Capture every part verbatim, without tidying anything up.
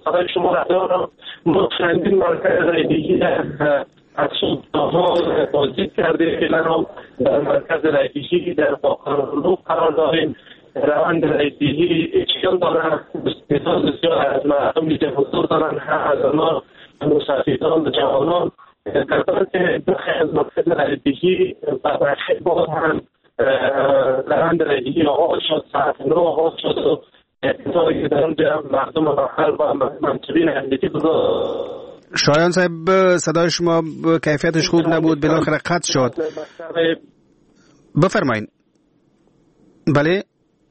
صدای شما را دارم. ما چندین مرکز رایدهی از صبح بازدید کرده، فعلا هم در مرکز رایدهی در باقرالو قرار داریم. روند رایدهی اشکال دارن، بسیار بسیار از مردمی که حضور دارن، هم از آنها مسافران و جوانان در طور که بخی از مرکز رایدهی برخی باز هم روند رایدهی آغاز شد، ساعت نو آغاز شد و اتفاقی که در اونجا مردم محل و منطقین امنیتی بود. شایان صاحب صدای شما کیفیتش خوب نبود، بالاخره قطع شد. بفرمایین. بله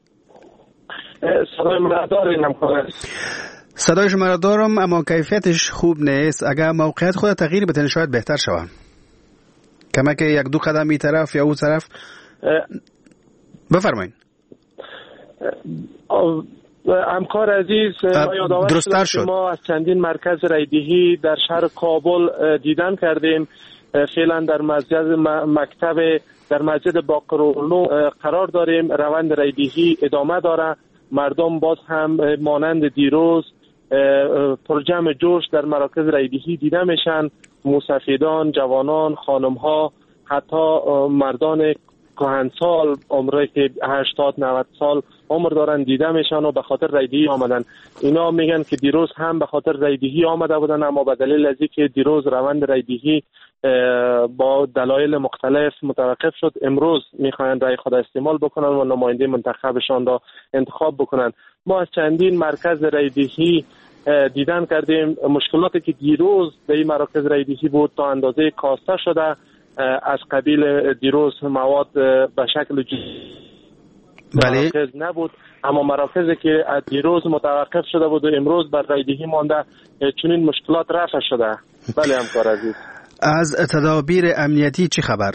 صدای من دارین همکار؟ صدای شما را دارم اما کیفیتش خوب نیست. اگر موقعیت خود تغییر بدین شاید بهتر شود. کمک یک دو قدم این طرف یا اون طرف. بفرمایین. همکار عزیز، درست‌تر شد. ما از چندین مرکز رایدهی در شهر کابل دیدن کردیم. فعلا در مسجد مکتب در مسجد باقرالو قرار داریم. روند رایدهی ادامه داره. مردم باز هم مانند دیروز پرجمع جوش در مراکز رایدهی دیده میشن. مسافران، جوانان، خانم‌ها، حتی مردان کهنسال عمره که هشتاد نود سال عمر دارن دیده میشن و به خاطر رایدهی آمدن. اینا میگن که دیروز هم به خاطر رایدهی آمده بودن، اما به دلیل از اینکه دیروز روند رایدهی با دلایل مختلف متوقف شد، امروز میخواین رای خود استعمال بکنن و نماینده منتخبشان را انتخاب بکنن. ما از چندین مرکز رایدهی دیدن کردیم. مشکلاتی که دیروز در این مراکز رایدهی بود تا اندازه کاسته شده. از قبیل دیروز مواد به شکل بله. مراکز نبود، اما مراکزی که از دیروز متوقف شده بود و امروز بر رایدهی مانده، چنین مشکلات رفع شده. بله همکار عزیز. از تدابیر امنیتی چی خبر؟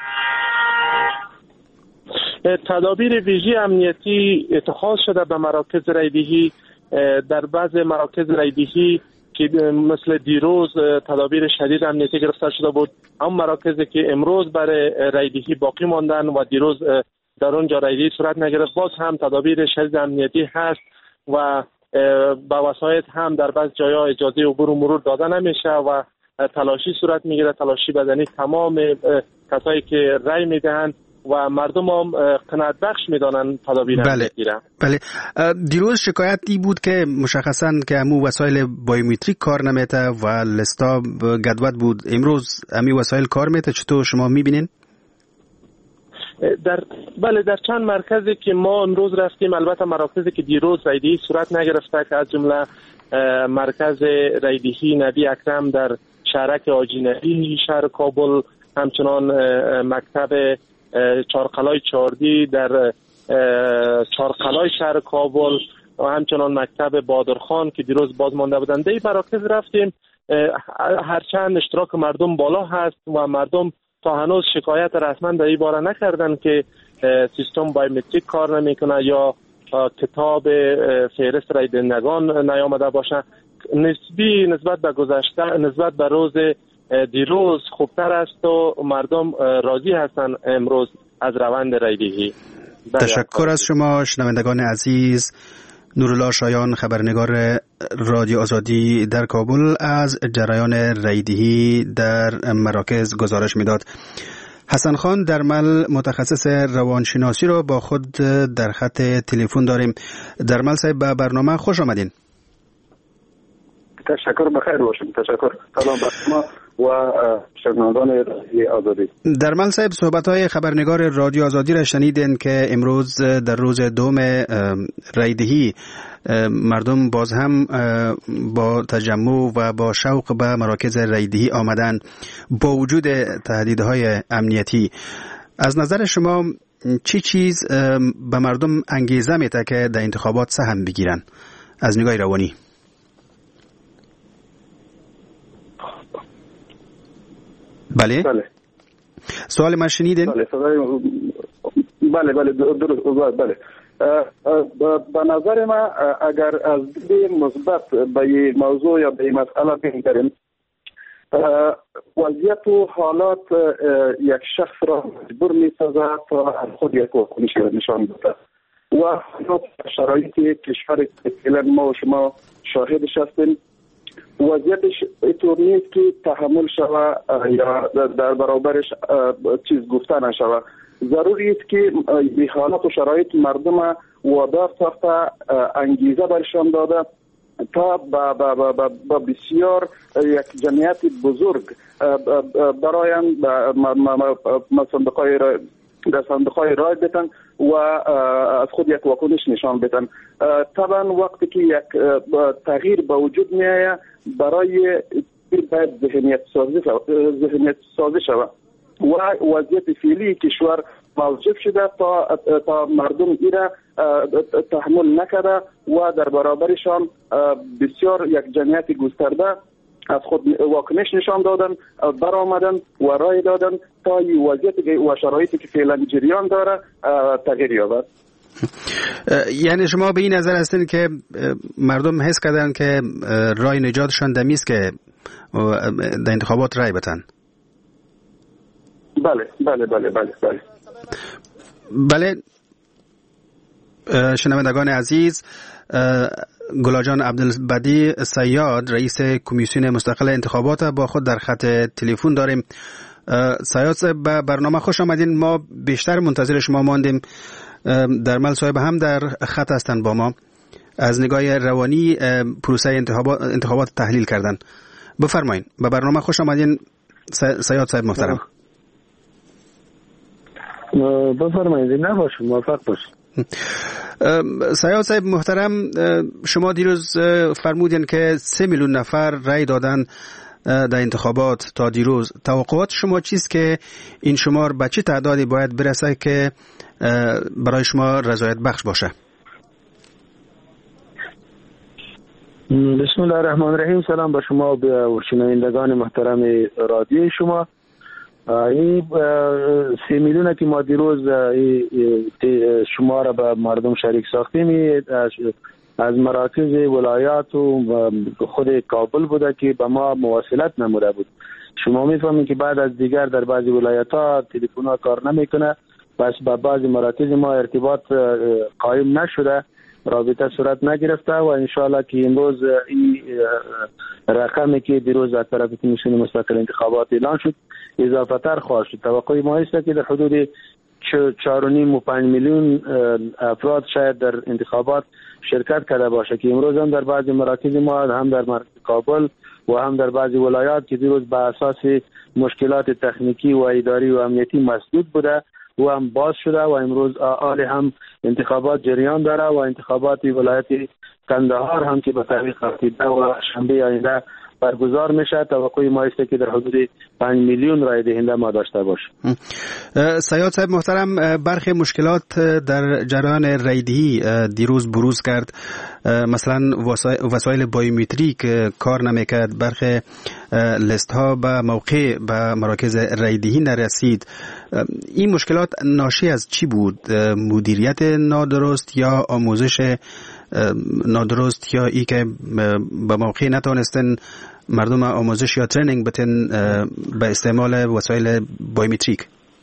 تدابیر ویژه امنیتی اتخاذ شده به مراکز رایدهی. در بعض مراکز رایدهی که مثل دیروز تدابیر شدید امنیتی گرفته شده بود، اما مراکزی که امروز برای رایدهی باقی ماندن و دیروز در اونجا رایدهی صورت نگرفت، باز هم تدابیر شدید امنیتی هست و با وسایط هم در بعض جاها اجازه عبور و مرور داده نمیشه و تلاشی صورت میگیره، تلاشی بدنی تمام کسایی که رای میدهند و مردم هم قناعت بخش میدانن تدابیر امنیتی را. بله. دیروز شکایتی بود که مشخصاً که همو وسایل بایومتریک کار نمیته و لستا گدوت بود. امروز همی وسایل کار میته، چطور شما میبینین؟ در بله در چند مرکزی که ما امروز رفتیم، البته مراکزی که دیروز رایدهی صورت نگرفته که از جمله مرکز رایدهی نبی اکرم در شهرک آجینری شهر کابل، همچنان مکتب چارقلای چاردی در چارقلای شهر کابل و همچنان مکتب بادرخان که دیروز باز مانده بودند. در این مراکز رفتیم. هرچند اشتراک مردم بالا هست و مردم تا هنوز شکایت رسما در این باره نکردن که سیستم بایومتریک کار نمیکنه یا کتاب فهرست رای دهندگان نیامده باشه. نسبی نسبت به گذشته، نسبت به روز دیروز خوبتر است و مردم راضی هستن امروز از روند رایدهی. تشکر از شما شنوندگان عزیز. نورالله شایان، خبرنگار رادیو آزادی در کابل، از جریان رایدهی در مراکز گزارش میداد. حسن خان درمل، متخصص روانشناسی رو با خود در خط تلفن داریم. درمل صاحب به برنامه خوش آمدین. تشکر، بخیر باشیم. تشکر. سلام بر شما و شنوندگان رادیو آزادی. درمل صاحب، صحبت‌های خبرنگار رادیو آزادی را شنیدین که امروز در روز دوم رایدهی مردم باز هم با تجمع و با شوق به مراکز رایدهی آمدن با وجود تهدیدهای امنیتی. از نظر شما چی چیز به مردم انگیزه میده که در انتخابات سهم بگیرن از نگاه روانی؟ بله بله سوال من شنیدین؟ بله بله بله درست. بله به نظر من اگر از دید مثبت به این موضوع یا به این مسئله بگذاریم، وضعیت و حالات یک شخص را مجبور می‌سازد تا از خود یک واکنش نشان بده. و شرایط کشور فعلا ما و شما شاهدش هستیم. وضعیتش اینطور نیست که تحمل شود یا در برابرش چیز گفته نشود. ضروری است که به حالات و شرایط مردم وادار ساخته، انگیزه برشان داده تا با, با, با, با, با بسیار یک جمعیت بزرگ براین با صندوقهای رای در صندوقهای رای بتن و از خود یک واکنش نشان بدن. طبعا وقتی که یک تغییر به وجود می آید برای باید ذهنیت سازی ذهنیت سازی شود و وضعیت فعلی کشور موجب شده تا تا مردم ایره تحمل نکرده و در برابرشان بسیار یک جمعیت گسترده از خود واکنش نشان دادن، برآمدن و رای دادن تا این وضعیت و شرایطی که فعلا جریان داره تغییر یابد. یعنی شما به این نظر هستین که مردم حس کردن که رای نجاتشان دمیست که در انتخابات رای بتن؟ بله بله بله بله بله بله. شنوندگان عزیز، گلاجان عبدالبدی صیاد رئیس کمیسیون مستقل انتخابات با خود در خط تلفن داریم. صیاد صاحب به برنامه خوش آمدین. ما بیشتر منتظر شما ماندیم. درمل صاحب هم در خط هستند با ما، از نگاه روانی پروسه انتخابات, انتخابات تحلیل کردن. بفرمایین، به برنامه خوش آمدین صیاد صاحب محترم. بفرمایید. نباشه، موفق باشید. صیاد صاحب محترم، شما دیروز فرمودین که سه میلیون نفر رای دادن در انتخابات تا دیروز. توقعات شما چیست که این شمار به چه تعدادی باید برسه که برای شما رضایت بخش باشه؟ بسم الله الرحمن الرحیم. سلام با شما و شنوندگان محترم رادیو شما. این سه میلیونه که ما دیروز شما را به مردم شریک ساختیم از مراکز ولایات و خود کابل بوده که به ما مواصلت نموده بود. شما میفهمید که بعد از دیگر در بعضی ولایت ها تلفن ها کار نمیکنه، بس با بعضی مراکز ما ارتباط قایم نشده، رابطه صورت نگرفته و انشاءالله که امروز این رقمی که دیروز از طرف کمیسیون مستقل انتخابات اعلان شد اضافه تر خواهد شد. توقع ما است که در حدود چهار و نیم و پنج میلیون افراد شاید در انتخابات شرکت کرده باشه که امروز هم در بعضی مراکز ما هم در کابل و هم در بعضی ولایات که دیروز به اساس مشکلات تکنیکی و اداری و امنیتی مسدود بوده و هم باز شده و امروز آل هم انتخابات جریان داره و انتخابات ولایت کندهار هم که به تاریخ رسیده و شنبه آینده برگزار میشه. توقع ما است که در حدود پنج میلیون رای دهنده ما داشته باشه. صیاد صاحب محترم، برخی مشکلات در جریان رایدهی دیروز بروز کرد. مثلا وسایل بایومتریک کار نمیکرد، برخی لیست ها به موقع به مراکز رایدهی نرسید. این مشکلات ناشی از چی بود؟ مدیریت نادرست یا آموزش نادرست یا ای که به موقع نتونستن مردم آموزش یا ترنینگ بتن به استعمال وسایل بایومتریک؟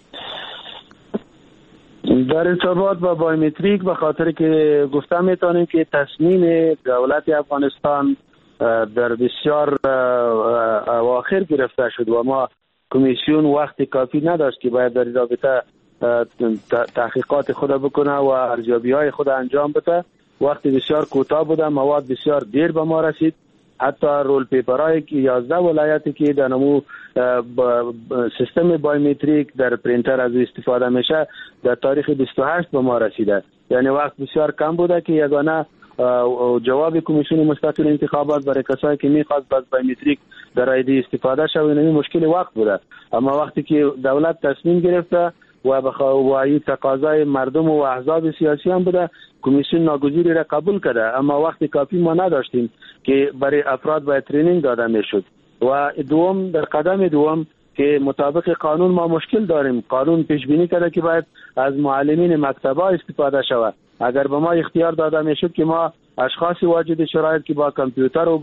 در ارتباط با بایومتریک به خاطر که گفتم میتونیم که تصمیم دولت افغانستان در بسیار اواخر گرفته شد و ما کمیسیون وقت کافی نداشت که باید در رابطه تحقیقات خود بکنه و ارزیابی های خود انجام بده. وقتی بسیار کوتاه بوده، مواد بسیار دیر به ما رسید. حتی رول پیپرهای که یازده ولایتی که در نمو سیستم بایومتریک در پرینتر از استفاده میشه در تاریخ بیست و هشت به ما رسیده. یعنی وقت بسیار کم بوده که یگانه جواب کمیسیون مستقل انتخابات برای کسایی که میخواست از بایومتریک در ایدی استفاده شود این مشکل وقت بوده. اما وقتی که دولت تصمیم گرفته و بخواهی تقاضای مردم و احزاب سیاسی هم بوده، کمیسیون ناگزیری را قبول کرده. اما وقت کافی ما نداشتیم که برای افراد باید ترینینگ داده میشد. و دوم، در قدم دوم که مطابق قانون ما مشکل داریم، قانون پیش بینی کرده که باید از معلمین مکتب‌ها استفاده شود. اگر به ما اختیار داده میشد که ما اشخاص واجد شرایط که با کامپیوتر و با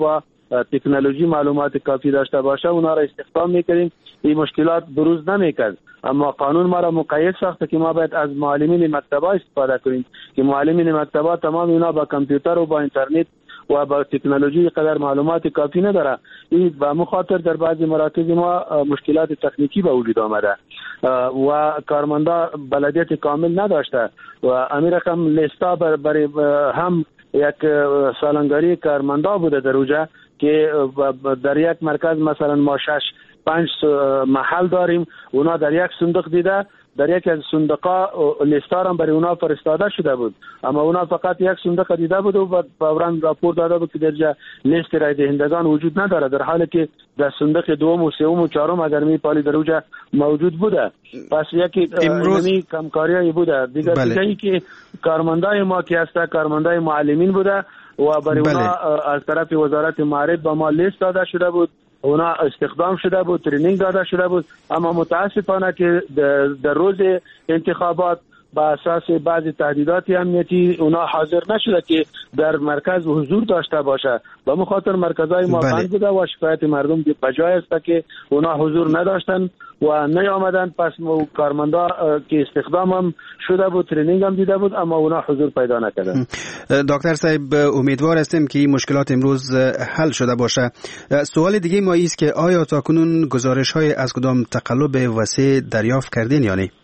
تکنولوژی معلومات کافی داشته باشه اونا را استخدام میکنیم، این مشکلات بروز نمیکرد. اما قانون ما را مقید ساخته که ما باید از معلمین مکتبا استفاده کنیم که معلمین مکتبا تمام اینا با کامپیوتر و با اینترنت و با تکنولوژی قدر معلومات کافی نداره. این به مخاطر در بعضی مراکز ما مشکلات تکنیکی به وجود آمده و کارمندا بلدیت کامل نداشته و امیر رقم لیستا برای هم یک سالنگاری کارمندا بوده در اوجه که در یک مرکز مثلا ما شش پنج محل داریم، اونا در یک صندوق دیده در یک از صندوقا لیستا هم برای اونا فرستاده شده بود، اما اونا فقط یک صندوق دیده بود و فوراً راپور داده بود که در لیست رای دهندگان وجود نداره، در حالی که در صندوق دوم و سوم و چهارم اگر می پالی در اوجه موجود بوده. پس یکی امروز کمکاریایی بوده دیگه. بله. دیگه ای که کارمندای ما که هسته کارمندای معلمین بوده و برای بله. اونا از طرف وزارت معارف به ما لیست داده شده بود، اونا استخدام شده بود، ترینینگ داده شده بود، اما متاسفانه که در روز انتخابات با اساس بعضی تهدیدات امنیتی اونا حاضر نشده که در مرکز حضور داشته باشه. به مخاطر مرکزهای ما بند بوده و شکایت مردم بجای است که اونا حضور نداشتن و نیامدن. پس کارمندا که استخدام هم شده بود، ترینینگ هم دیده بود، اما اونا حضور پیدا نکردن. دکتر صاحب امیدوار هستیم که این مشکلات امروز حل شده باشه. سوال دیگه ما است که آیا تاکنون گزارش های از کدام تقلب وسیع دریافت کردین یا نه؟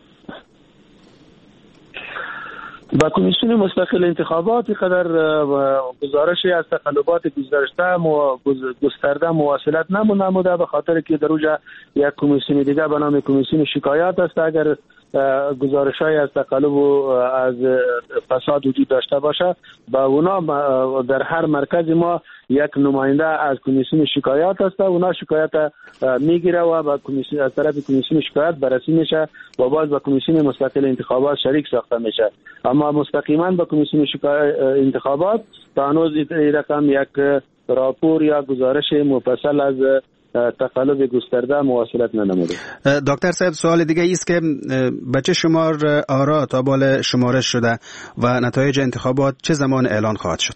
با کمیسیون مستقل انتخابات قدر گزارشی از تقلبات گذشته گسترده مواصلت نموده، به خاطر که در اوجه یک کمیسیون دیگه به نام کمیسیون شکایات است. اگر گزارش‌های از تقلب و از فساد وجود داشته باشه با اونا در هر مرکز ما یک نماینده از کمیسیون شکایات است، اونا شکایت میگیره و با کمیسیون از طرف کمیسیون شکایات بررسی میشه و باز با کمیسیون مستقل انتخابات شریک ساخته میشه. اما مستقیما با کمیسیون انتخابات تا هنوز این رقم یک راپور یا گزارش مفصل از تقلب گسترده مواصلت ننموده. دکتر صاحب سوال دیگه است که بچه شمار آرا تا بال شمارش شده و نتایج انتخابات چه زمان اعلان خواهد شد؟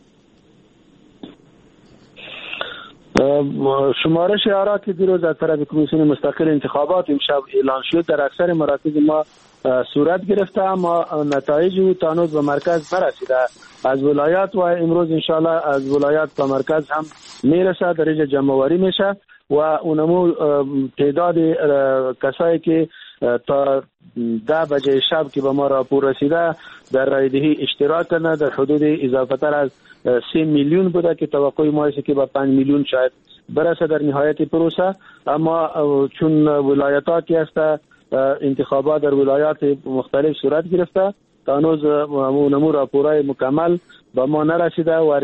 شمارش آرا که دیروز از طرف کمیسیون مستقل انتخابات امشب اعلان شد در اکثر مراکز ما صورت گرفته، اما نتایج او تا هنوز به مرکز نرسیده. از ولایات و امروز انشالله از ولایات تا مرکز هم میرسه، در اینجا جمع‌آوری میشه و اونمو تعداد کسایی که تا ده بجه شب که به ما راپور رسیده در رایدهی اشتراک کنه در حدود اضافه تر از سه میلیون بوده که توقع ما است که با پنج میلیون شاید برسه در نهایت پروسه. اما چون ولایت ها که هسته انتخابات در ولایات مختلف صورت گرفته تا هنوز نمو راپورای مکمل با ما نرسیده و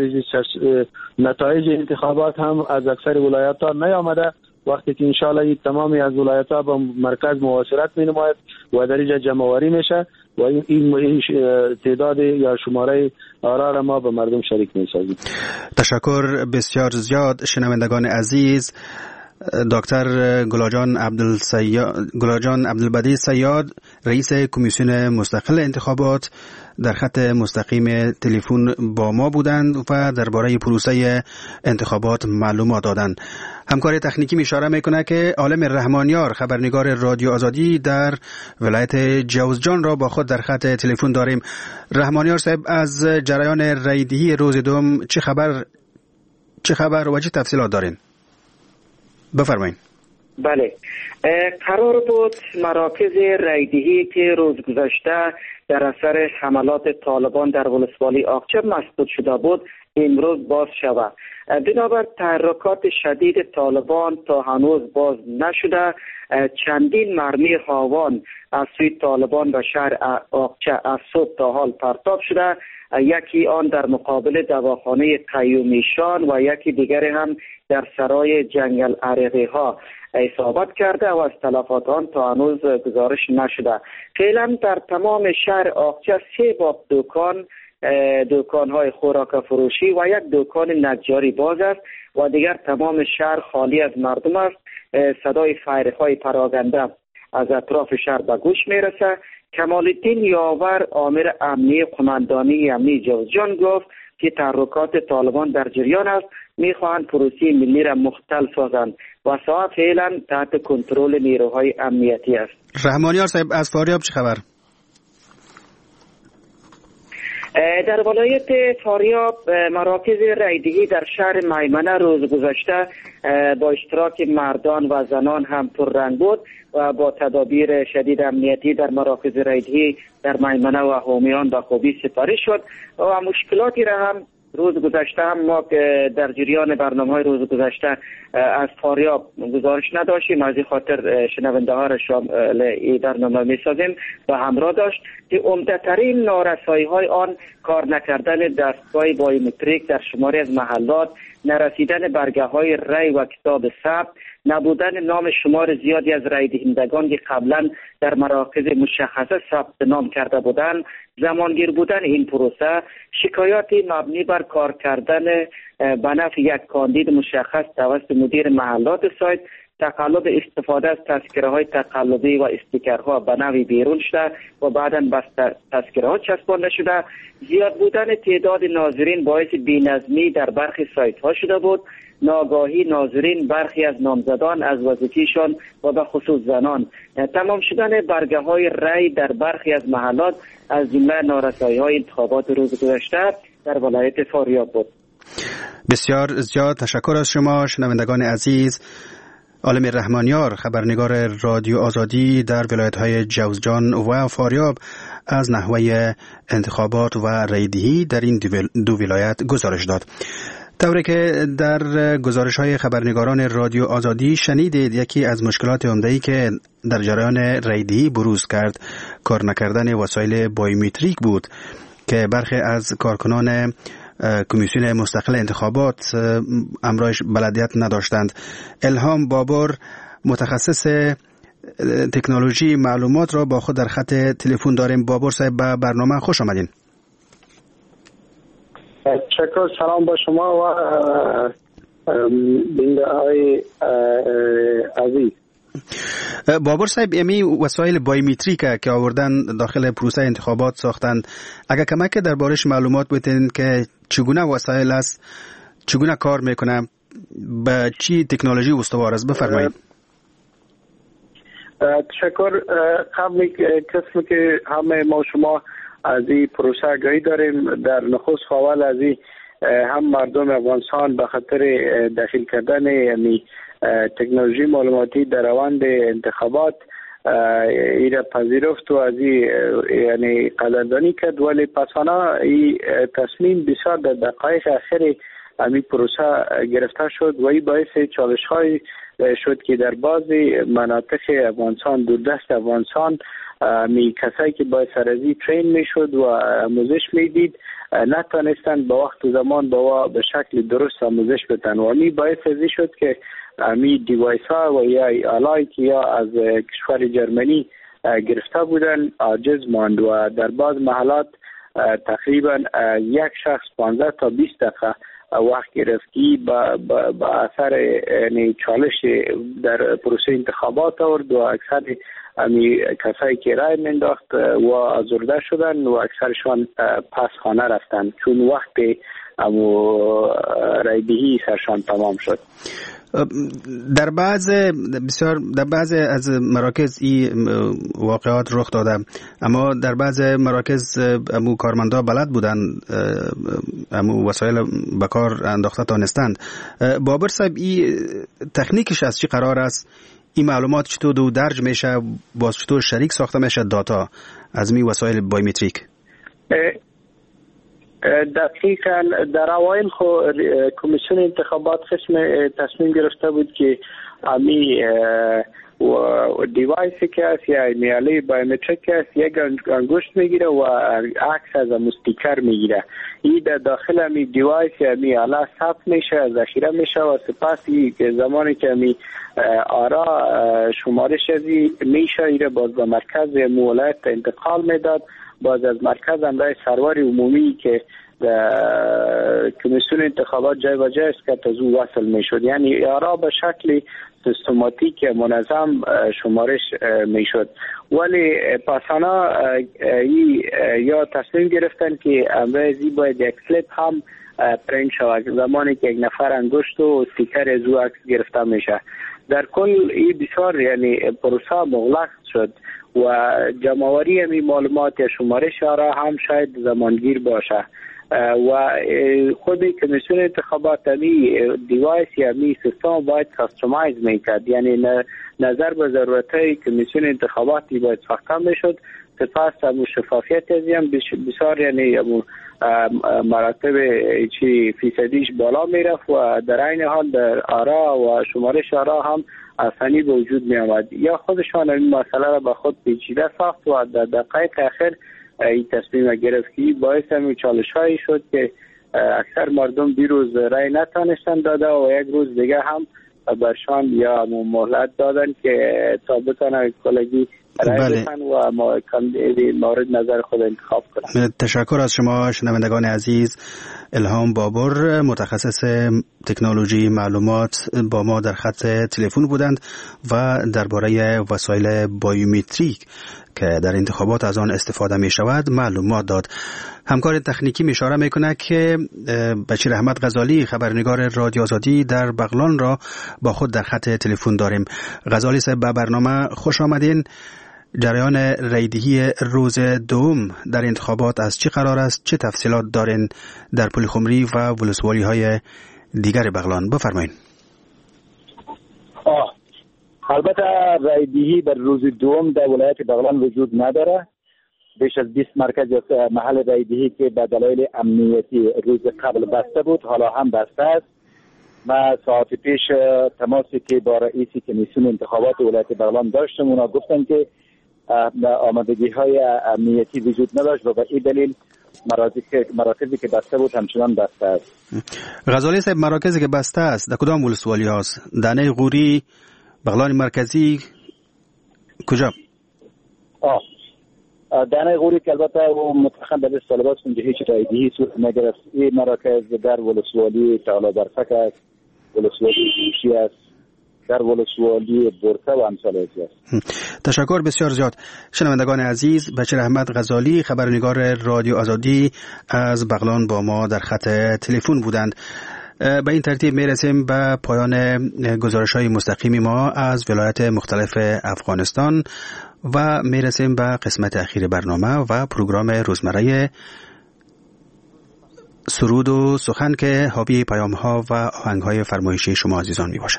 نتایج انتخابات هم از اکثر ولایات ها نیامده. وقتی که انشاءالله تمامی از ولایت ها با مرکز مواصلت می نماید و در اینجا جمع‌آوری میشه و این, این تعداد یا شماره آرا را ما به مردم شریک می سازیم. تشکر بسیار زیاد شنوندگان عزیز. دکتر گلاجان عبدالسیاد گلاجان عبدالبدی صیاد رئیس کمیسیون مستقل انتخابات در خط مستقیم تلفن با ما بودند و درباره پروسه انتخابات معلومات دادند. همکار تکنیکی اشاره میکنه که عالم رحمانیار خبرنگار رادیو آزادی در ولایت جوزجان را با خود در خط تلفن داریم. رحمانیار صاحب از جریان رایدهی روز دوم چه خبر چه خبر و چه تفصیلات دارین؟ بفرمایید. بله، قرار بود مراکز رایدهی که روز گذشته در اثر حملات طالبان در ولسوالی آقچه مسدود شده بود امروز باز شود. بنابر تحرکات شدید طالبان تا هنوز باز نشده. چندین مرمی هاوان از سوی طالبان به شهر آقچه از صبح تا حال پرتاب شده، یکی آن در مقابل دواخانه قیومیشان و یکی دیگر هم در سرای جنگل عریقی ها اصابت کرده و از تلفات آن تا هنوز گزارش نشده. فعلا در تمام شهر آقچه سه باب دکان دکان های خوراک فروشی و یک دکان نجاری باز است و دیگر تمام شهر خالی از مردم است. صدای فایرک های پراکنده از اطراف شهر به گوش میرسه. کمال الدین یاور آمر امنی قماندانی امنی جوزجان گفت که تحرکات طالبان در جریان است، میخواهند پروسه ملی را مختل سازند و ساعت فعلا تحت کنترل نیروهای امنیتی است. رحمانیار صاحب، از فاریاب چه خبر؟ در ولایت فاریاب مراکز رایدهی در شهر میمنه روز گذشته با اشتراک مردان و زنان هم پررنگ بود و با تدابیر شدید امنیتی در مراکز رایدهی در میمنه و هومیان به خوبی سپاری شد و مشکلاتی را هم روز گذشته هم ما که در جریان برنامه‌های روز گذشته از فاریاب گزارش نداشتیم، از این خاطر شنونده ها را شامل این برنامه می‌سازیم و همراه داشت که عمده‌ترین نارسایی‌های آن کار نکردن دستگاه بایومتریک در شماری از محلات، نرسیدن برگه‌های رای و کتاب ثبت، نبودن نام شمار زیادی از رای دهندگان که قبلا در مراکز مشخصه ثبت نام کرده بودند، زمانگیر بودن این پروسه، شکایاتی مبنی بر کار کردن به نفع یک کاندید مشخص توسط مدیر محلات سایت، تقلب استفاده از تذکره های تقلبی و استیکرها به نوعی بیرون شده و بعدا بس تذکره ها چسبانده شده، زیاد بودن تعداد ناظرین باعث بی‌نظمی در برخی سایت ها شده بود، ناگاهی ناظرین برخی از نامزدان از وظیفه‌شان و به خصوص زنان، تمام شدن برگه های رای در برخی از محلات از جمله نارسایی های انتخابات روز گذشته در ولایت فاریاب بود. بسیار زیاد تشکر از شما شنوندگان عزیز. عالم رحمانیار، خبرنگار رادیو آزادی در ولایت‌های جوزجان و فاریاب، از نحوه انتخابات و رایدهی در این دو ولایت گزارش داد. طوری که در گزارش‌های خبرنگاران رادیو آزادی شنیدید، یکی از مشکلات عمده‌ای که در جریان رایدهی بروز کرد کار نکردن وسایل بایومتریک بود که برخی از کارکنان کمیسیون مستقل انتخابات امرایش بلدیت نداشتند. الهام بابر، متخصص تکنولوژی معلومات را با خود در خط تلفن داریم. بابر صاحب، به برنامه خوش آمدین. تشکر، سلام با شما و بیننده های عزیز. بابر صاحب، امی وسایل بایومتریک که آوردن داخل پروسه انتخابات ساختند، اگر کمک دربارش معلومات بدین که چگونه وسایل است، چگونه کار میکنه، به چی تکنولوژی استوار است، بفرمایید. تشکر. قبل قسم که همه ما شما از این پروسه آگاهی داریم، در نخست اول از این هم مردم افغانستان به خاطر داخل کردن یعنی تکنولوژی معلوماتی در روند انتخابات ایره پذیرفت و از این یعنی قدردانی کرد، ولی پسانا این تصمیم بسیار در دقایق اخیر امی پروسه گرفته شد و این باعث چالش های شد که در بعضی مناطق افغانستان، دوردست افغانستان، می کسایی که باید سرازی ترین می شد و آموزش می دید نتانستند با وقت و زمان با به شکل درست آموزش بدن و می باعث ازی شد که می دیوایس ها و یا آلایی که یا از کشور جرمنی گرفته بودن عاجز ماند و در بعض محلات تقریبا یک شخص پانزده تا بیست دقیقه وقت گرفتی با, با, با اثر یعنی چالش در پروسه انتخابات آورد و اکثر امی کسایی که رای منداخت و آزرده شدن و اکثرشان پس خانه رفتن چون وقت امو رایدهی سرشان تمام شد. در بعض بسیار در بعض از مراکز این واقعات رخ داده، اما در بعض مراکز امو کارمندا بلد بودن امو وسایل به کار انداخته تانستند. بابر صاحب، این تکنیکش از چی قرار است؟ این معلومات چطور دو درج میشه، باز چطور شریک ساخته میشه داتا از می وسایل بایومتریک؟ دقیقاً در اوایل خو کمیسیون انتخابات قسم تصمیم گرفته بود که امی و دیوایسی که است یا میاله بایومتریک است یک انگشت میگیره و عکس از استیکر میگیره. این در داخل امی دیوایس یا میاله ثبت میشه، ذخیره میشه و سپس زمانی که امی آرا شمارش ازی میشه ایره باز به مرکز مولایت انتقال میداد، باز از مرکز امرای سرور عمومی که کمیسیون انتخابات جای و جای است که تازو وصل می شد، یعنی آرا به شکل سیستماتیک منظم شمارش می شد. ولی پاسانا یا تصمیم گرفتن که امروزی باید یک کلیپ هم پرینت شود زمانی که یک نفر انگشت و استیکر از او عکس گرفته میشه. در کل این بسیار یعنی پروسه مغلق شد و جمع‌آوری همی معلومات یا شمارش آرا هم شاید زمانگیر باشه و خود کمیسیون انتخابات همی دیوایس یا همی سیستم باید کاستومایز میکرد، یعنی نظر به ضرورتهای کمیسیون انتخاباتی باید ساخته میشد. سپس همون شفافیت از هم بسیار یعنی همون مراتب چی فیصدیش بالا میرفت و در این حال در آرا و شمارش آرا هم آسانی به وجود می آمد. یا خودشان این مسئله را به خود پیچیده ساخت و در دقایق اخیر این تصمیم گرفت که باعث همین چالش هایی شد که اکثر مردم دیروز رای نتانستن داده و یک روز دیگه هم برشان یا مهلت دادن که تا بتانه کلگی رای بتن و مورد نظر خود انتخاب کنن. تشکر از شما شنوندگان عزیز. الهام بابر متخصص تکنولوژی معلومات با ما در خط تلفن بودند و درباره وسایل بایومتریک که در انتخابات از آن استفاده می شود معلومات داد. همکار تکنیکی اشاره می کند که بشیر احمد غزالی خبرنگار رادیو آزادی در بغلان را با خود در خط تلفن داریم. غزالی صاحب به برنامه خوش آمدین. جریان رایدهی روز دوم در انتخابات از چه قرار است؟ چه تفصیلات دارین در پلخمری و ولسوالی های دیگر بغلان؟ بفرمایید. آه البته رایدهی در روز دوم در ولایت بغلان وجود نداره. بیش از بیست مرکز محل رایدهی که به دلایل امنیتی روز قبل بسته بود حالا هم بسته است. ما ساعت پیش تماسی که با رئیس کمیسیون انتخابات ولایت بغلان داشتم، اونا گفتن که آمادگی های امنیتی وجود نداشت و به این دلیل مراکزی که بسته بود همچنان بسته است. غزالی صاحب، مراکزی که بسته است در کدام ولسوالی هاست؟ دانه غوری، بغلان مرکزی، کجا؟ آه دانه غوری که البته و متخم به طالبات اونجا هیچ رایدهی صورت نگرفت. این مراکز در ولسوالی تعالی برفک است، ولسوالی شیشی است، در ولسوالی برکه و امثال است. تشکر بسیار زیاد. شنوندگان عزیز، بشیر احمد غزالی خبرنگار رادیو آزادی از بغلان با ما در خط تلفن بودند. به این ترتیب میرسیم به پایان گزارش‌های مستقیم ما از ولایات مختلف افغانستان و میرسیم به قسمت اخیر برنامه و پروگرام روزمره سرود و سخن که حاوی پیام‌ها و آهنگ‌های فرمایشی شما عزیزان میباشد.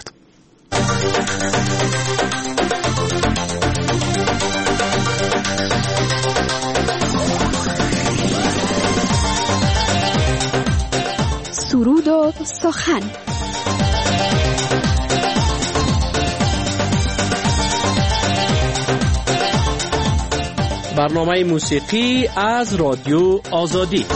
سرود و سخن. برنامه موسیقی از رادیو آزادی.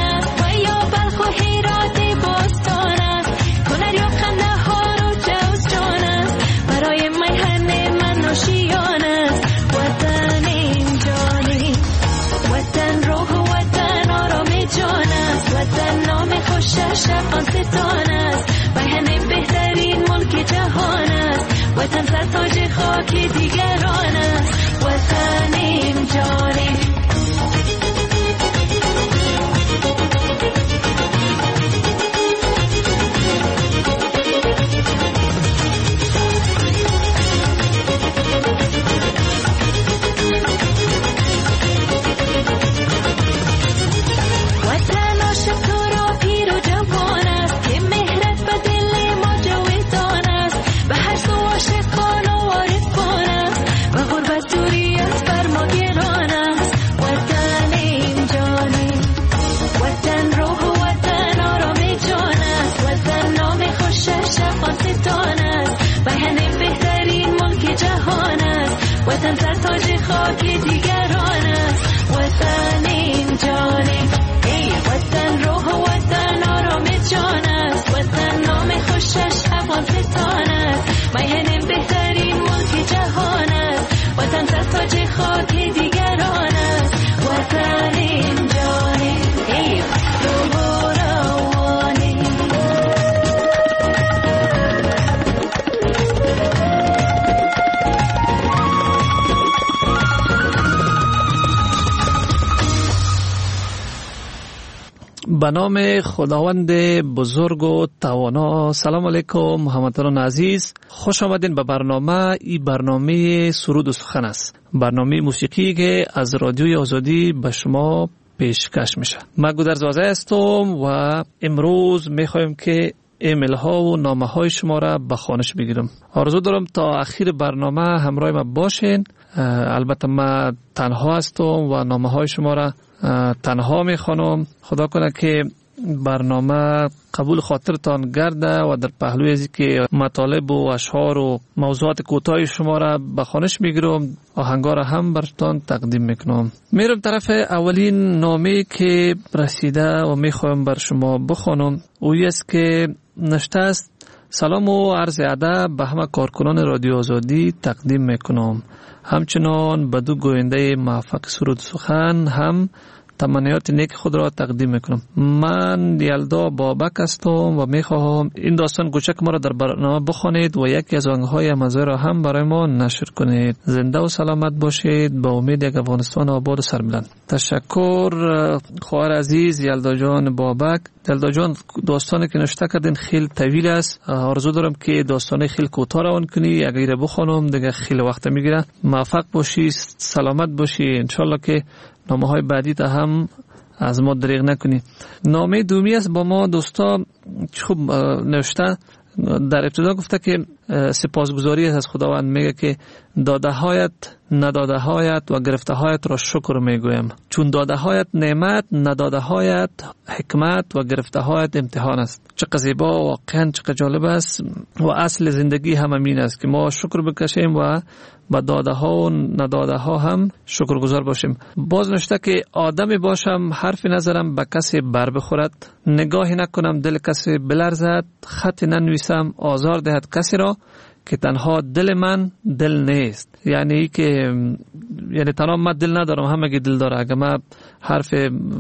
Stone خاک دیگران است وطنیم جانیم. وطن سرتاج خاک دیگران است وطنیم جانیم. ای وطن روح و وطن آرام جان است وطن نام خوشش افغانستان است میهن بهترین ملک جهان است وطن سرتاج خاک دیگران است وطنیم جانیم. ای روح و روانیم. به نام خداوند بزرگ و توانا. سلام علیکم هموطنان عزیز، خوش آمدین به برنامه. این برنامه سرود و سخن است، برنامه موسیقی که از رادیوی آزادی به شما پیشکش میشه. من گودرز وازه هستم و امروز میخوایم که ایمیل ها و نامه های شما را به خوانش بگیرم. آرزو دارم تا اخیر برنامه همراه ما باشین. البته من تنها هستم و نامه های شما را تنها میخوانم. خدا کنه که برنامه قبول خاطرتان گرده و در پهلوی از که مطالب و اشعار و موضوعات کوتاه شما را به خوانش میگیرم، آهنگا را هم براتون تقدیم میکنم. میرم طرف اولین نامه که رسیده و میخوایم بر شما بخوانم. اوی است که نشته است: سلام و عرض ادب به همه کارکنان رادیو آزادی تقدیم میکنم. همچنان به دو گوینده موفق سرود سخن هم تمنیات نیک خود را تقدیم میکنم. من یلدا بابک هستم و میخواهم این داستان کوچک ما را در برنامه بخوانید و یکی از آهنگ‌های مزه را هم برای ما نشر کنید. زنده و سلامت باشید. با امید یک افغانستان آباد و سربلند. تشکر خواهر عزیز یلدا جان بابک. یلدا جان، داستانی که نوشته کردین خیلی طویل است. آرزو دارم که داستانی خیلی کوتاه روان کنی. اگر بخونم دیگه خیلی وقت میگیره. موفق باشی، سلامت باشی. انشالله که نامه های بعدی تا هم از ما دریغ نکنی. نامه دومی است با ما دوستا خوب نوشته. در ابتدا گفته که سپاسگزاری از خداوند، میگه که داده هایت نداده هایت و گرفته هایت را شکر میگویم، چون داده هایت نعمت، نداده هایت حکمت و گرفته هایت امتحان است. چقدر زیبا، واقعا چقدر جالب است و اصل زندگی هم همین است که ما شکر بکشیم و با داده ها و نداده ها هم شکرگزار باشیم. باز نشته که آدمی باشم حرفی نظرم به کسی بر بخورد، نگاهی نکنم دل کسی بلرزد، خطی ننویسم آزار دهد کسی را که تنها دل من دل نیست. یعنی که یعنی تنها من دل ندارم، همه دل داره. اگه من حرف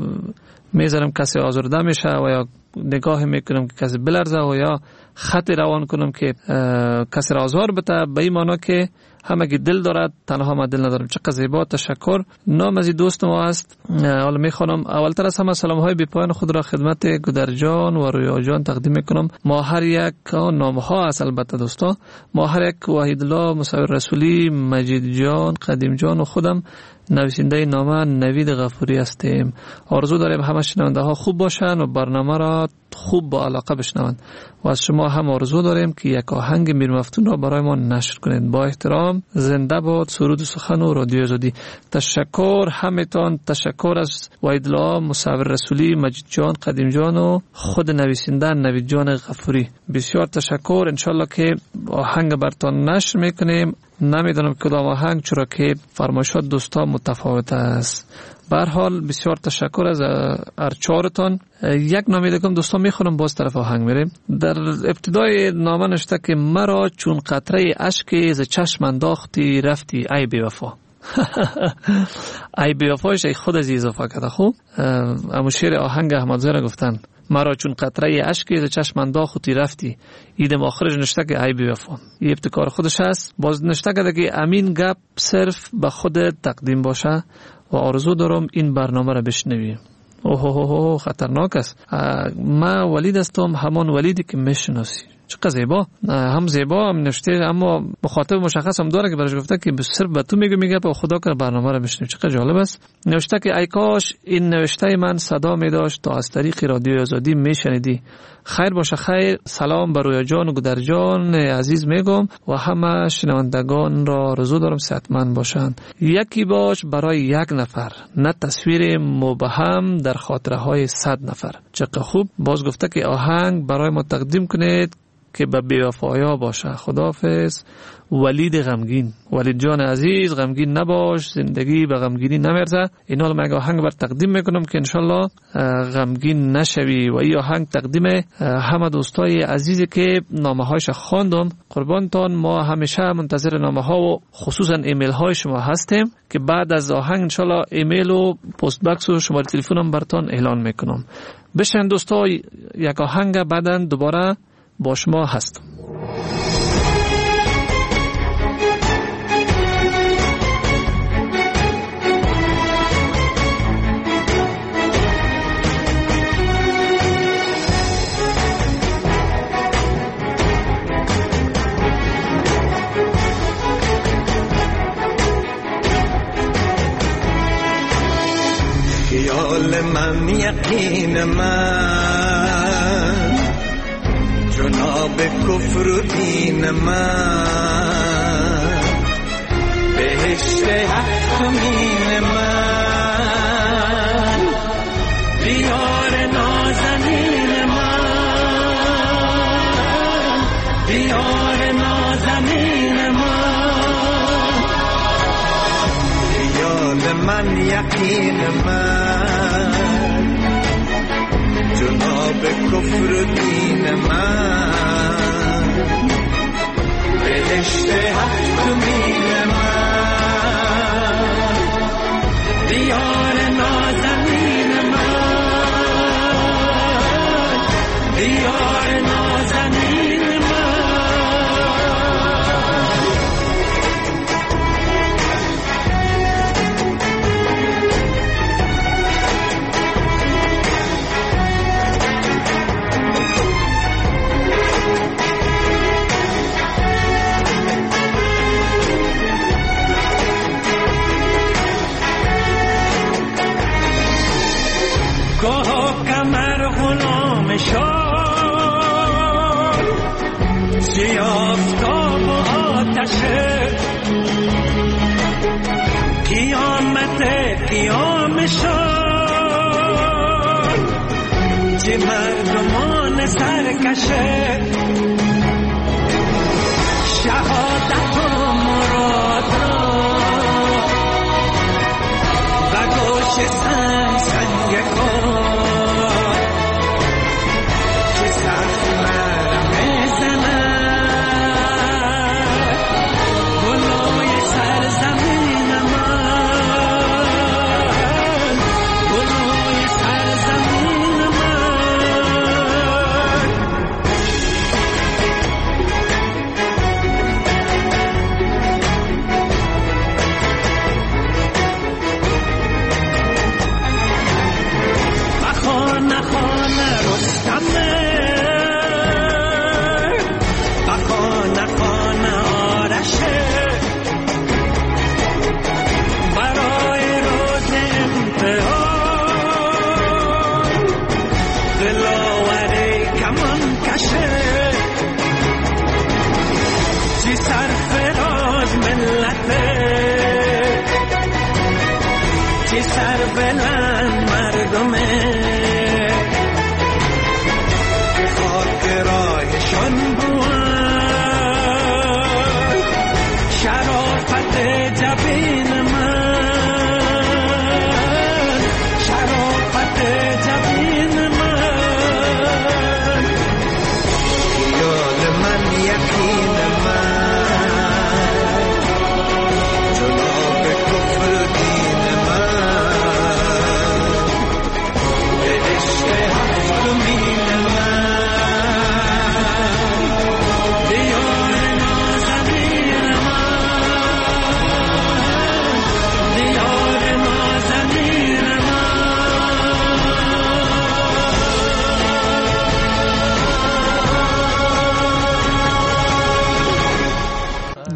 میذارم کسی آزرده میشه و یا نگاهی میکنم که کسی بلرزه و یا خطی روان کنم که کسی را آزار بده، به این معنی که همه که دل دارد تنها ما دل ندارم. چقدر زیبا. تشکر. نام از دوست ما است. حالا میخوانم. اولتر از همه سلام های بی پایان خود را خدمت گودر جان و رویا جان تقدیم میکنم. ما هر یک نام ها است البته دوستا. ما هر یک وحید الله، مصور رسولی، مجید جان، قدیم جان و خودم نویسنده نامه نوید غفوری هستیم. آرزو داریم همه شنونده ها خوب باشن و برنامه را خوب با علاقه بشنوند و از شما هم آرزو داریم که یک آهنگ میر مفتون را برای ما نشر کنید. با احترام، زنده باد سرود و سخن و رادیو آزادی. تشکر همتان. تشکر از وحید الله، مصور رسولی، مجید جان، قدیم جان و خود نویسنده نوید جان غفوری. بسیار تشکر. انشالله که آهنگ براتون نشر میکنیم. نمیدونم کدام آهنگ، چرا که فرمایشات دوستا متفاوت است. به هر حال بسیار تشکر از ارچارتان. یک نامه دیگه دوستا میخونم، باز طرف آهنگ میریم. در ابتدای نامه نوشته که مرا چون قطره اشک ز چشم انداختی رفتی ای بی وفا. ای بی وفایش ای خود از اضافه کرده. خوب اما شعر آهنگ احمدزاده گفتن مرا چون قطره اشکی ز چشم انداخت و تی رفتی. ایدم آخرش نشته که ای بی‌وفا. این ابتکار خودش هست. باز نشته که امین گپ صرف به خود تقدیم باشه و آرزو دارم این برنامه را بشنوی. اوه اوه اوه خطرناک است. ما ولید هستم، همان ولیدی که میشناسی. چقدر زیبا، هم زیبا هم نوشته، اما مخاطب مشخص هم داره که برایش گفته که صرف به تو میگه میگه به خدا که برنامه رو بشنوی. چقدر جالب است. نوشته که ای کاش این نوشته من صدا می-داشت تا از طریق رادیو آزادی میشنیدی. خیر باشه خیر. سلام بر رویا جان و گودر جان عزیز میگم و همه شنوندگان را آرزو دارم صحتمند باشند. یکی باش برای یک نفر، نه تصویر مبهم در خاطره های صد نفر. چقدر خوب. باز گفته که آهنگ برای ما تقدیم کنید که به بی‌وفایا باشه. خداحافظ ولید غمگین. ولید جان عزیز غمگین نباش، زندگی به غمگینی نمیرزه. اینا رو من آهنگ بر تقدیم میکنم که انشالله غمگین نشوی. و این آهنگ تقدیم همه دوستای عزیزی که نامه هایش خواندم. قربانتان، ما همیشه منتظر نامه ها و خصوصا ایمیل های شما هستیم که بعد از آهنگ انشالله ایمیل و پست باکس و شماره تلفنم براتون اعلان میکنم. بشن دوستا، یک آهنگ بعداً دوباره با شما هستم. خیال من یقین من جناب کفر و دین من بهشت هفتمین من دیار نازنین من دیار نازنین من خیال من یقین من جناب کفر و دین من بهشت هفتمین من دیار نازنین من دیار نازنین قیام شد چه مردمان سرکشه شهادت و مراد و گوش سنگ سنگ کن که سخت مرم زنم گلوی سرزمین من گلوی سرزمین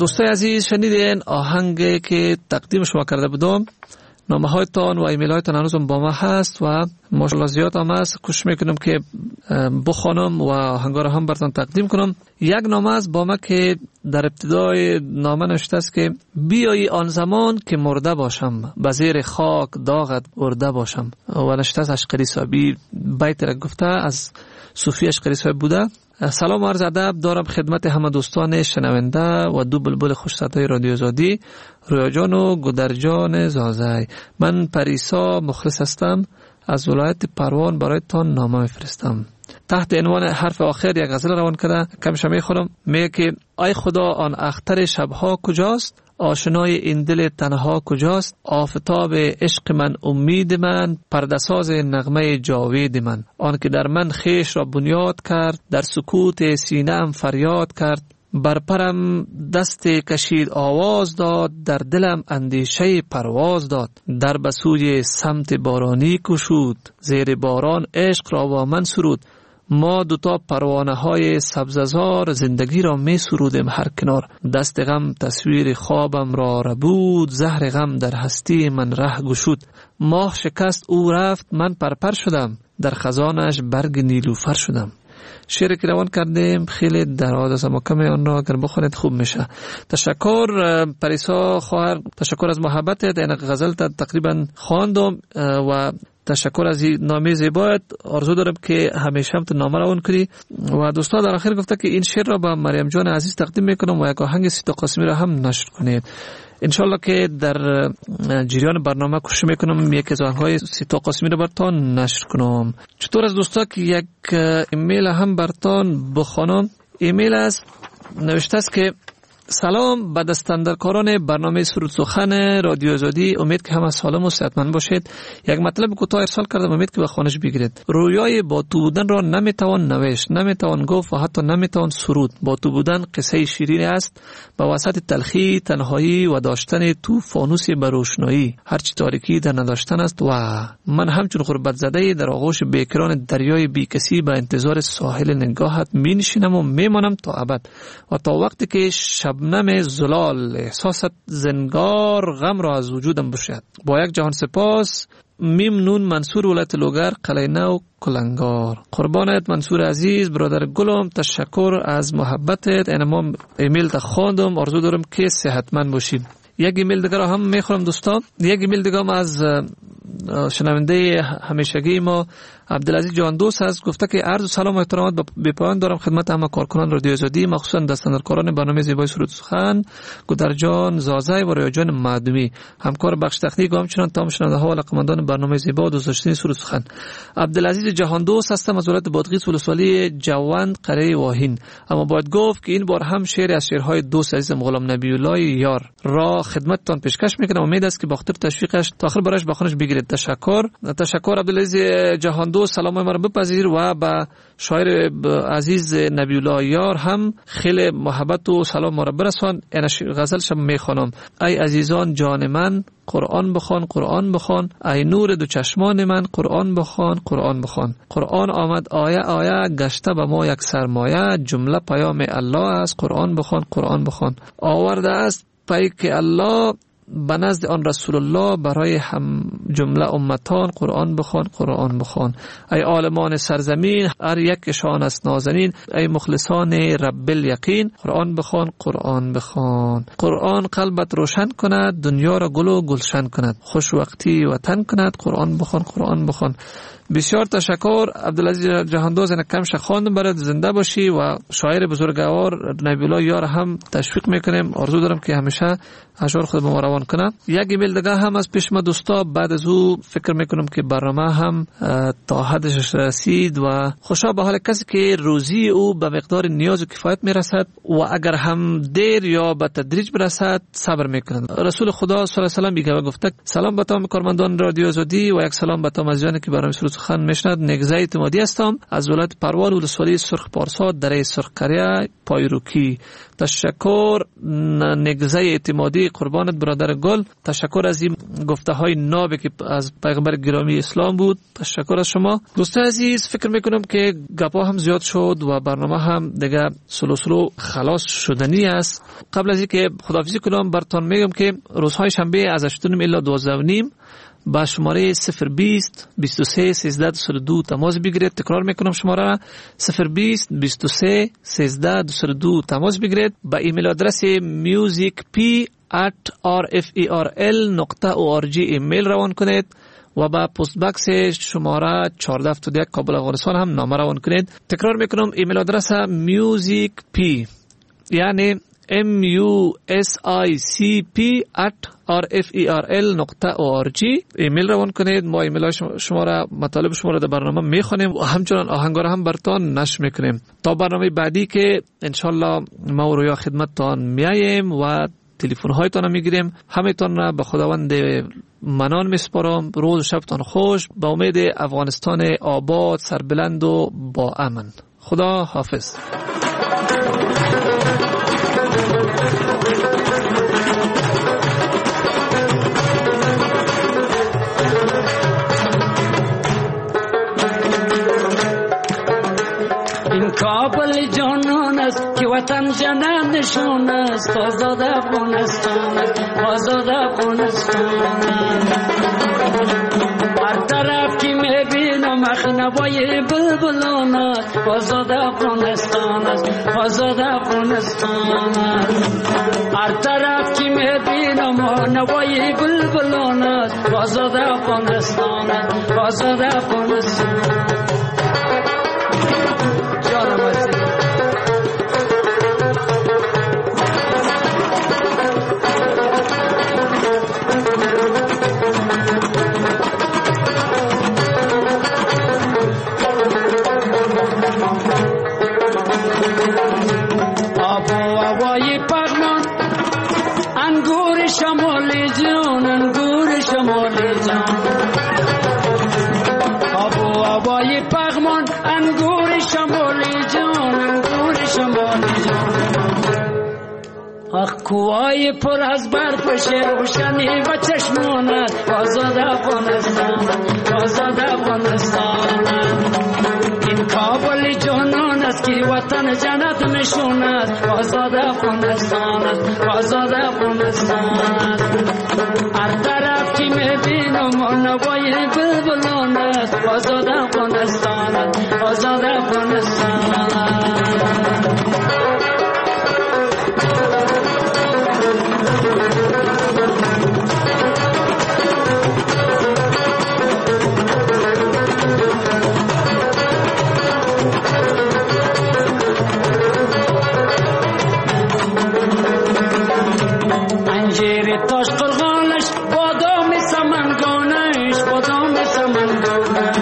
دوستای عزیز شنیدین آهنگی که تقدیم شما کرده بودم. نامه هایتان و ایمیل هایتان هنوزم با ما هست و ماشاءالله زیاد هم هست. کوشش میکنم که بخوانم و آهنگا رو هم براتون تقدیم کنم. یک نامه است با ما که در ابتدای نامه نوشته است که بیایی آن زمان که مرده باشم، به زیر خاک داغت برده باشم. و نوشته است اشقری صاحبی، بیت را گفته از صوفی اشقری صاحب بوده. سلام و عرض ادب دارم خدمت همه دوستان شنونده و دو بلبل خوش صدای رادیو آزادی، رویا جان و گودرجان زازای. من پریسا مخلص هستم، از ولایت پروان برایتان نامه میفرستم. تحت عنوان حرف آخر یک غزل روان کرده، کمش میخونم. میگه که ای خدا آن اختر شبها کجاست، آشنای این دل تنها کجاست، آفتاب عشق من امید من، پردساز نغمه جاوید من. آن که در من خیش را بنیاد کرد، در سکوت سینه‌ام فریاد کرد. بر پرم دست کشید آواز داد، در دلم اندیشه پرواز داد. در بسوی سمت بارانی کشود، زیر باران عشق را با من سرود. ما دوتا پروانه های سبززار، زندگی را می سرودیم هر کنار. دست غم تصویر خوابم را ربود، زهر غم در هستی من ره گشود. ماه شکست او رفت، من پرپر شدم، در خزانش برگ نیلوفر شدم. شعر که روان کردیم خیلی دراز است، اما کمی آن را اگر بخونید خوب میشه. تشکر پریسا خواهر، تشکر از محبتت. این غزل تقریبا خواندم و تشکر از نامه زیبایت. آرزو دارم که همیشه هم تو نامه روان کنی. و دوستا در آخر گفته که این شعر را با مریم جان عزیز تقدیم میکنم و یک آهنگ سیتا قاسمی را هم نشر کنید. انشالله که در جریان برنامه کوشش میکنم یک از آهنگ‌های سیتا قاسمی را براتون نشر کنم. چطور از دوستا که یک ایمیل هم براتون بخوانم. ایمیل است، نوشته است که سلام به دستاندرکاران برنامه سرود سخن رادیو آزادی، امید که همه سالم و صحتمند باشید. یک مطلب کوتاه ارسال کردم، امید که به خانش بگیرید. رویای با تو بودن را نمیتوان نوشت، نمیتوان گفت و حتی نمیتوان سرود. با تو بودن قصه شیرین است، به وسط تلخی، تنهایی و داشتن تو فانوس به روشنایی. هرچی تاریکی در نداشتن است. و من همچون غربت زده در آغوش بیکران دریای بیکسی به انتظار ساحل نگاهت می نشینم و میمانم تا ابد و تا وقتی که شبنم زلال احساست زنگار غم را از وجودم بشد. با یک جهان سپاس، میم نون منصور ولایت لوگر، قلعه نو کلنگار. قربانت منصور عزیز، برادر گلم، تشکر از محبتت. اینما ایمیل تا خواندم، آرزو دارم که صحتمند باشید. یک ایمیل دیگر هم میخورم دوستان. یک ایمیل دیگر هم از شنونده همیشگی ما عبدالعزیز جان دوست هست. گفته که عرض سلام و احترامات به پایان دارم خدمت همه کارکنان رادیو آزادی، مخصوصا دستاندرکاران برنامه زیبای سرود سخن، گودرجان زازای و ریاجان معدومی، همکار بخش تکنیک و همچنان تمام شنونده ها و علاقه‌مندان برنامه زیبا و دوست داشتنی سرود سخن. عبدالعزیز جهان دوست هستم از ولایت بادغیس ولسوالی جوند قره واهین. اما باید گفت که این بار هم شعر از شعرهای دوست عزیزم غلام نبی الله یار را خدمتتان پیشکش میکنم. امید است که با خاطر تشویقش تا آخر برایش بخونش بگیرید. تشکر تشکر عبدالعزیز جهان دوست. سلام ما را بپذیر و با شاعر عزیز نبی الله یار هم خیلی محبت و سلام ما را برسان. این غزلش میخوانم. ای عزیزان جان من قرآن بخوان، قرآن بخوان. ای نور دو چشمان من قرآن بخوان، قرآن بخوان. قرآن آمد آیه آیه، گشته به ما یک سرمایه. جمله پیام الله است، قرآن بخوان، قرآن بخوان. آورده است پیک الله به نزد آن رسول الله برای هم جمله امتان. قرآن بخوان، قرآن بخوان. ای عالمان سرزمین، هر یکشان است نازنین. ای مخلصان رب الیقین، قرآن بخوان، قرآن بخوان. قرآن قلبت روشن کند، دنیا را گل و گلشن کند. خوش وقتی وطن کند، قرآن بخوان، قرآن بخوان. بسیار تشکر عبدالعزیز جهاندوز. این کمش خواندم برات، زنده باشی و شاعر بزرگوار نبی الله یار هم تشویق میکنیم. آرزو دارم که همیشه اشعار خود ما روان کنه. یک ایمیل دیگه هم از پیش ما دوستا، بعد از او فکر میکنم که برنامه هم تا حدش رسید و خوشا به حال کسی که روزی او به مقدار نیاز و کفایت میرسد و اگر هم دیر یا به تدریج برسد صبر میکنند. رسول خدا صلی الله علیه و سلم میگه و گفته سلام به تمام کارمندان رادیو آزادی و یک سلام به تمام عزیزانی که برنامه سرود سخن میشند. نگزه اعتمادی هستم از ولایت پروان ولسوالی سرخ پارسا دره سرخ کریه پایروکی. تشکر نگزه اعتمادی، قربانت برادر گل. تشکر از این گفته های نابی که از پیغمبر گرامی اسلام بود. تشکر از شما دوستان عزیز. فکر میکنم که گپا هم زیاد شد و برنامه هم دیگه سلو سلو خلاص شدنی است. قبل از اینکه خداحافظی کنم براتون میگم که روزهای شنبه از هشت و نیم الی دوازده و نیم با شماره صفر بیست بیست و سه سیزده دویست و دو تماس بگیرید. تکرار میکنم شماره صفر بیست بیست و سه سیزده دویست و دو تماس بگیرید. با ایمیل آدرس musicp at rferl نقطه org ایمیل روان کنید و با پست باکس شماره چهارده هفتاد و یک کابل افغانستان هم نامه روان کنید. تکرار میکنم ایمیل آدرس musicp یعنی m u s i c p at r f e r l نقطه org ایمیل روان کنید. ما ایمیل شما را مطالب شما را در برنامه میخونیم و همچنان آهنگا را هم براتون نشر میکنیم تا برنامه بعدی که انشالله ما و رویا خدمتتان میاییم و تلفن هایتان میگیریم. همتون را به خداوند منان میسپارم. روز و شبتان خوش. با امید افغانستان آباد، سربلند و با امن. خدا حافظ. کابل جانان است که وطن جنت نشان است. آزاد افغانستان است، آزاد افغانستان است. هر طرف که میبینم مخنوای بلبلان است. آزاد افغانستان است، آزاد افغانستان است. هر طرف که میبینم نوای بلبلان است. آزاد افغانستان است، آزاد افغانستان است. کوهای پر از برف روشنی و چشمانت. آزاد افغانستان، آزاد افغانستان. این کابل جانان است که وطن جنت نشاند. آزاد افغانستان، آزاد افغانستان. هر طرف که میبینم نوای بلبلان است. آزاد افغانستان، آزاد افغانستان. تاش قرغانش بادام سمنگانش، بادام سمنگانش.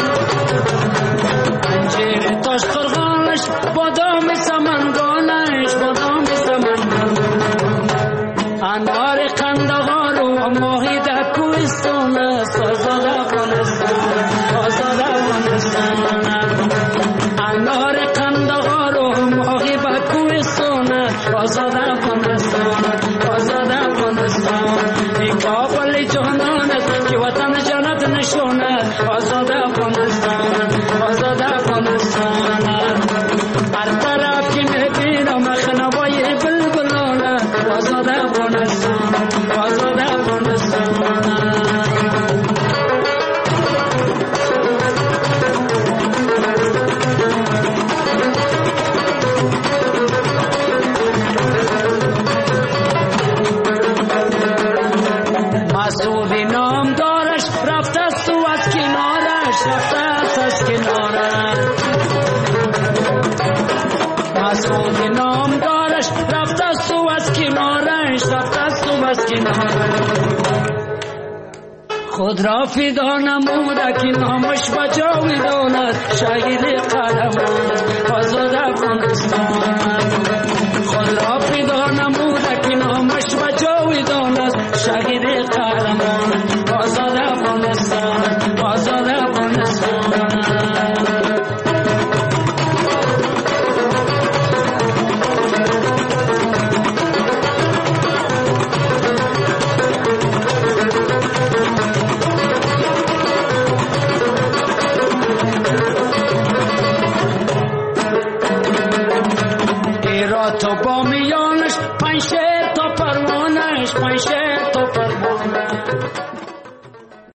انجیر تاش قرغانش بادام سمنگانش، بادام سمنگانش. انار قندهار و ماهی در کوهستان است. آزاد افغانستان، آزاد افغانستان. انار قندهار و ماهی در کوهستان است. آزاد افغانستان، آزاد افغانستان. این کابل جانان است که وطن جنت نشاند. آزاد افغانستان، آزاد افغانستان. هر طرف که میبینم مخنوای بلبلان است. آزاد افغانستان، آزاد افغانستان. مسعودی نام دارش رفت است تو از کنارش، رفت است از کنارش. مسعودی نام دارش رفت است تو از کنارش، رفت است تو از کنارش. خود را فدا نموده که نامش بجاوی داند. شهید قهرمان آزاد افغانستان. خود را